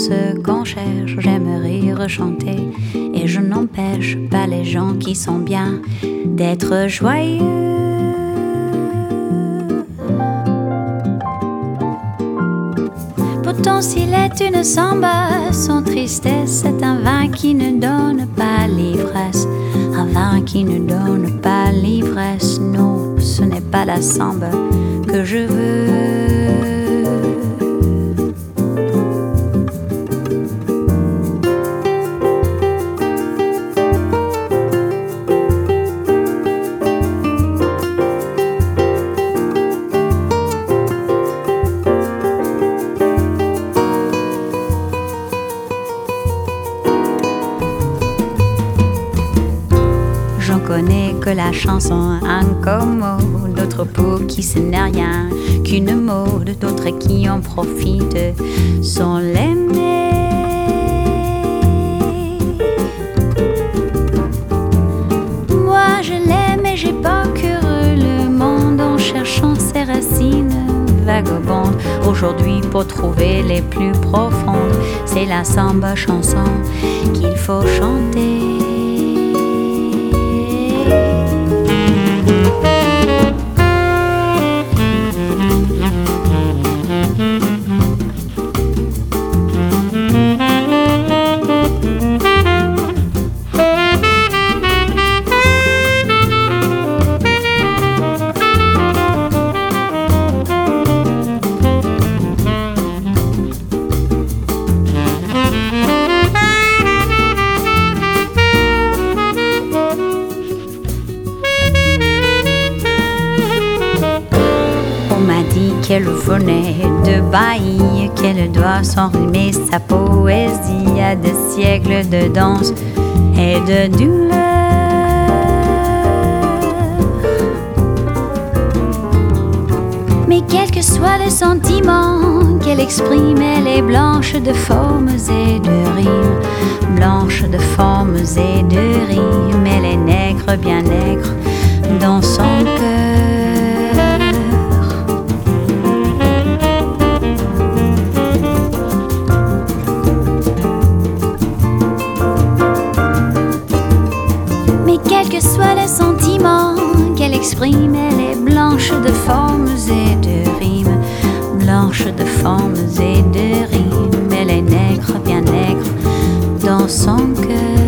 ce qu'on cherche, j'aimerais rechanter. Et je n'empêche pas les gens qui sont bien d'être joyeux. Pourtant s'il est une samba, son tristesse est un vin qui ne donne pas l'ivresse. Un vin qui ne donne pas l'ivresse. Non, ce n'est pas la samba que je veux. J'en connais que la chanson incommode, d'autres pour qui ce n'est rien qu'une mode, d'autres qui en profitent sans l'aimer. Moi je l'aime et j'ai parcouru le monde en cherchant ses racines vagabondes. Aujourd'hui pour trouver les plus profondes, c'est la samba chanson qu'il faut chanter. Qu'elle venait de Bahie, qu'elle doit s'enrhumer sa poésie à des siècles de danse et de douleur. Mais quels que soient les sentiments qu'elle exprime, elle est blanche de formes et de rimes. Blanche de formes et de rimes, elle est nègre, bien nègre dans son cœur. Quels que soient les sentiments qu'elle exprime, elle est blanche de formes et de rimes. Blanche de formes et de rimes, elle est nègre, bien nègre dans son cœur.